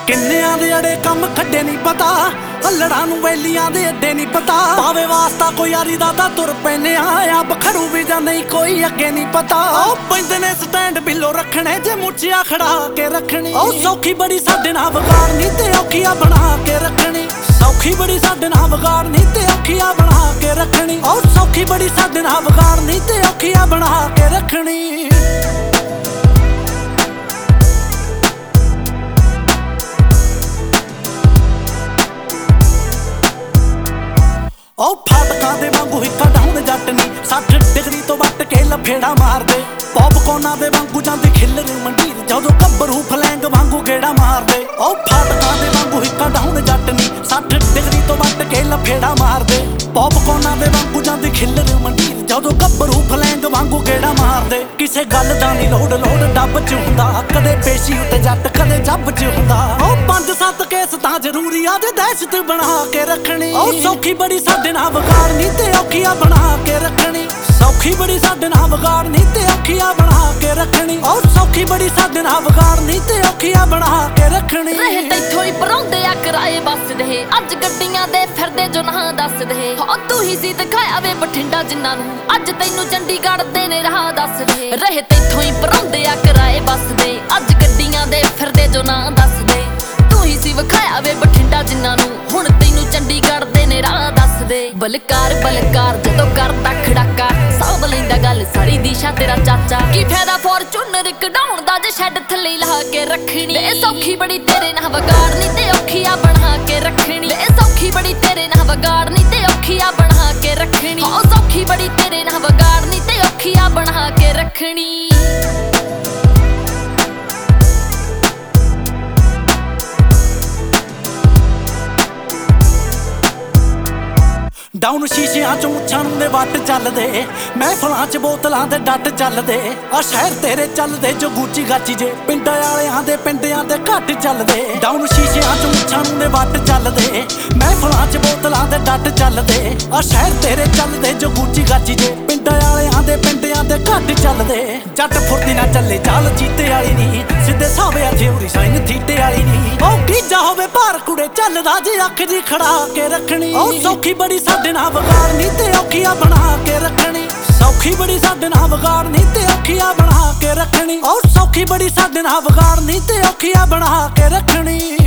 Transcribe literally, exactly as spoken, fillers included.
ਕਿੰਨਿਆਂ ਦੇ ਅੜੇ ਕੰਮ ਖੱਡੇ ਨਹੀਂ ਪਤਾ, ਹੱਲੜਾਂ ਨੂੰ ਵੈਲੀਆਂ ਦੇ ਅੱਡੇ ਨਹੀਂ ਪਤਾ। ਪਾਵੇ ਵਾਸਤਾ ਕੋਈ ਯਾਰੀ ਦਾ ਤਾਂ ਤੁਰ ਪੈਨੇ ਆ, ਬਖਰੂ ਵੀ ਜਾਂ ਨਹੀਂ ਕੋਈ ਅੱਗੇ ਨਹੀਂ ਪਤਾ। ਉਹ ਪੈਂਦੇ ਨੇ ਸਟੈਂਡ ਬਿੱਲੋ ਰੱਖਣੇ ਜੇ ਮੁੱਛਿਆ ਖੜਾ ਕੇ ਰੱਖਣੀ। ਉਹ ਸੌਖੀ ਬੜੀ ਸਾਡੇ ਨਾਲ ਵਿਗਾੜਨੀ ਤੇ ਔਖੀਆਂ ਬਣਾ ਕੇ ਰੱਖਣੀ। ਸੌਖੀ ਬੜੀ ਸਾਡੇ ਨਾਲ ਵਿਗਾੜਨੀ ਤੇ ਔਖੀਆਂ ਬਣਾ ਕੇ ਰੱਖਣੀ। ਉਹ ਸੌਖੀ ਬੜੀ ਸਾਡੇ ਨਾਲ ਵਿਗਾੜਨੀ ਤੇ ਔਖੀਆਂ ਬਣਾ ਕੇ ਰੱਖਣੀ। ਉਹ ਫਾਟਕਾਂ ਦੇ ਵਾਂਗੂ ਹਿੱਕਾ ਡਾਉਣ ਜੱਟ ਨੀ, ਸੱਠ ਡਿਗਰੀ ਤੋਂ ਵੱਟ ਕੇ ਲਫੇੜਾ ਮਾਰਦੇ। ਪੌਪਕੌਰਨਾਂ ਦੇ ਵਾਂਗੂ ਜਾਂਦੀ ਖਿੱਲਰ ਮੰਡੀਰ, ਜਦੋਂ ਗੱਭਰੂ ਫਲੈਂਗ ਵਾਂਗੂ ਗੇੜਾ ਮਾਰਦੇ। ਉਹ ਫਾਟਕਾਂ ਦੇ ਵਾਂਗੂ ਹਿੱਕਾ ਡਾਉਣ ਜੱਟ ਨੀ, ਸੱਠ ਡਿਗਰੀ ਤੋਂ ਵੱਟ ਕੇ ਲਫੇੜਾ ਮਾਰਦੇ। ਪੌਪਕੌਰਨਾਂ ਦੇ ਵਾਂਗੂ ਜਾਂਦੀ ਖਿੱਲਰ ਮੰਡੀਰ, ਜਦੋਂ ਗੱਭਰੂ ਫਲੈਂਗ ਵਾਂਗੂ ਗੇੜਾ ਮਾਰਦੇ। ਕਿਸੇ ਗੱਲ ਦਾ ਨੀ ਲੋੜ ਲੋੜ ਡੱਬ ਚ ਹੁੰਦਾ, ਕਦੇ ਪੇਸ਼ੀ ਉੱਤੇ ਜੱਟ ਕਦੇ ਜੱਬ ਚ ਹੁੰਦਾ। ਉਹ ਪੰਜ ਸੱਤ ਕੇਸ ਤਾਂ ਜ਼ਰੂਰੀ ਆ ਦੇ ਦਹਿਸ਼ਤ ਬਣਾ ਕੇ ਰੱਖਣੀ। ਉਹ ਸੌਖੀ ਬੜੀ ਸਾਡੇ ਨਾਲ ਵਿਗਾੜਨੀ ਤੇ ਔਖੀਆਂ ਬਣਾ ਕੇ ਰੱਖਣੀ। ਸੌਖੀ ਬੜੀ ਸਾਡੇ ਨਾਲ ਵਿਗਾੜਨੀ ਤੇ ਔਖੀਆਂ ਬਣਾ ਕੇ ਰੱਖਣੀ। ਉਹ ਸੌਖੀ ਬੜੀ ਸਾਡੇ ਨਾਲ ਵਿਗਾੜਨੀ ਤੇ ਔਖੀਆਂ ਬਣਾ ਕੇ ਰੱਖਣੀ। ਰਹੇ ਤੈਥੋਂ ਹੀ ਪਰਾਉਂਦੇ ਆ ਕਿਰਾਏ ਬੱਸ ਦੇ, ਅੱਜ ਗੱਡੀਆਂ ਦੇ ਫਿਰਦੇ ਜੋ ਨਾ ਦੱਸਦੇ। ਹੋ ਤੂੰ ਹੀ ਸੀ ਦਿਖਾਇਆ ਵੇ ਬਠਿੰਡਾ ਜਿਨ੍ਹਾਂ ਨੂੰ, ਅੱਜ ਤੈਨੂੰ ਚੰਡੀਗੜ੍ਹ ਦੇ ਨੇ ਰਾਹ ਦੱਸਦੇ। ਰਹੇ ਤੈਥੋਂ ਹੀ ਪਰਾਉਂਦੇ ਆ ਕਿਰਾਏ ਬੱਸ ਦੇ, ਅੱਜ ਗੱਡੀਆਂ ਦੇ ਫਿਰਦੇ ਜੋ ਨਾ ਦੱਸਦੇ। ਤੂੰ ਹੀ ਸੀ ਵਿਖਾਇਆ ਵੇ ਬਠਿੰਡਾ ਜਿਨ੍ਹਾਂ ਨੂੰ, ਹੁਣ ਤੈਨੂੰ ਚੰਡੀਗੜ੍ਹ ਦੇ ਨੇ ਰਾਹ ਦੱਸਦੇ। ਬਲਕਾਰ ਬਲਕਾਰ ਜਦੋਂ ਕਰਦਾ ਖੜਾਕਾ, ਸਾਂਭ ਲੈਂਦਾ ਗੱਲ ਸਾਰੀ ਦਿਸ਼ਾ ਤੇਰਾ ਚਾਚਾ। ਕੀ ਫਾਇਦਾ ਫੋਰਚੂਨਰ ਕਢਾਉਣ ਦਾ ਜੇ ਸ਼ੈੱਡ ਥੱਲੇ ਲਾ ਕੇ ਰੱਖਣੀ। ਵੇ ਸੌਖੀ ਬੜੀ ਤੇਰੇ ਨਾਲ ਵਿਗਾੜਨੀ ਤੇ ਔਖੀਆਂ ਬਣਾ ਕੇ ਰੱਖਣੀ। ਵੇ ਸੌਖੀ ਬੜੀ ਤੇਰੇ ਨਾਲ ਵਿਗਾੜਨੀ ਤੇ ਔਖੀਆਂ ਬਣਾ ਕੇ ਰੱਖਣੀ। ਹੋ ਸੌਖੀ ਬੜੀ ਤੇਰੇ ਨਾਲ ਵਿਗਾੜਨੀ ਤੇ ਔਖੀਆਂ ਬਣਾ ਕੇ ਰੱਖਣੀ। ਡਾਊਨ ਸ਼ੀਸ਼ਿਆਂ ਚੋਂ ਮੁੱਛਾਂ ਨੂੰ ਦੇ ਵੱਟ ਚੱਲਦੇ, ਮਹਿਫਲਾਂ ਚ ਬੋਤਲਾਂ ਦੇ ਡੱਟ ਚੱਲਦੇ। ਆ ਸ਼ਹਿਰ ਤੇਰੇ ਚੱਲਦੇ ਜੋ ਗੂਚੀ ਗਾਚੀ ਜੇ, ਪਿੰਡਾਂ ਵਾਲਿਆਂ ਦੇ ਪਿੰਡਿਆਂ ਦੇ ਘੱਟ ਚੱਲਦੇ। ਡਾਊਨ ਸ਼ੀਸ਼ਿਆਂ ਚੋਂ ਮੁੱਛਾਂ ਨੂੰ ਦੇ ਵੱਟ ਚੱਲਦੇ, ਮਹਿਫਲਾਂ ਚ ਬੋਤਲਾਂ ਦੇ ਡੱਟ ਚੱਲਦੇ। ਆ ਸ਼ਹਿਰ ਤੇਰੇ ਚੱਲਦੇ ਜੋ ਗੂਚੀ ਗਾਚੀ ਜੇ, ਪਿੰਡਾਂ ਵਾਲਿਆਂ ਦੇ ਪਿੰਡਿਆਂ ਦੇ ਘੱਟ ਚੱਲਦੇ। ਜੱਟ ਫੁਰਤੀ ਨਾ ਚੱਲੇ ਚਾਲ ਚੀਤੇ ਵਾਲੀ ਨੀ, ਸਿੱਧੇ ਸਾਵੇ ਥਿਉਰੀ ਸਾਈਨ ਥੀਟੇ ਵਾਲੀ ਨੀ। ਉਹ ਗੀਜਾ ਹੋਵੇ ਭਾਰ ਕੁੜੇ ਚੱਲਦਾ ਜੇ ਅੱਖ ਜੀ ਖੜਾ ਕੇ ਰੱਖਣੀ। ਉਹ ਸੌਖੀ ਬੜੀ ਸਾਡੇ ਨਾਲ ਵਿਗਾੜਨੀ ਤੇ ਔਖੀਆਂ ਬਣਾ ਕੇ ਰੱਖਣੀ। ਸੌਖੀ ਬੜੀ ਸਾਡੇ ਨਾਲ ਵਿਗਾੜਨੀ ਤੇ ਔਖੀਆਂ ਬਣਾ ਕੇ ਰੱਖਣੀ। ਉਹ ਸੌਖੀ ਬੜੀ ਸਾਡੇ ਨਾਲ ਵਿਗਾੜਨੀ ਤੇ ਔਖੀਆਂ ਬਣਾ ਕੇ ਰੱਖਣੀ।